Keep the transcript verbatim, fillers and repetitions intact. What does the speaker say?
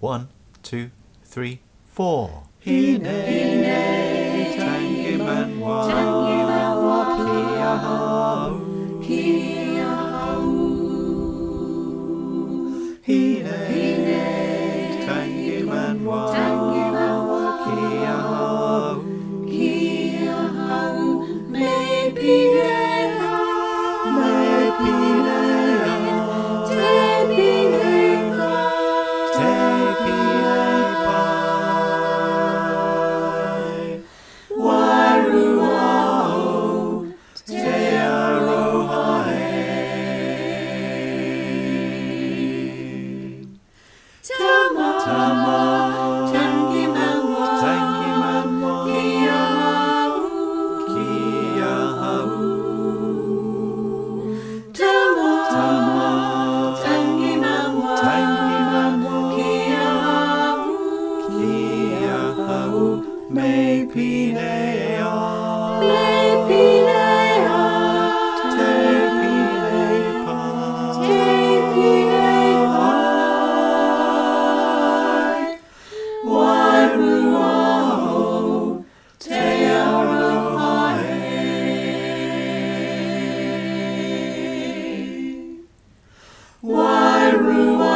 One, two, three, four. Hine, tangiman wa, kia hau, kia hau. Hine, tangiman wa, kia hau, kia hau. Me pinea, me pinea, te pinea, te pinea. Wairuao, te arohae. Tama, tama, tangiman wa, tangiman wa, kia hau, kia hau. Tama, tama, tangiman wa, tangiman wa, kia hau, kia hau. Me pinea, me pinea, te pinea, te pinea. Wairuao, te arohae. Wairuao.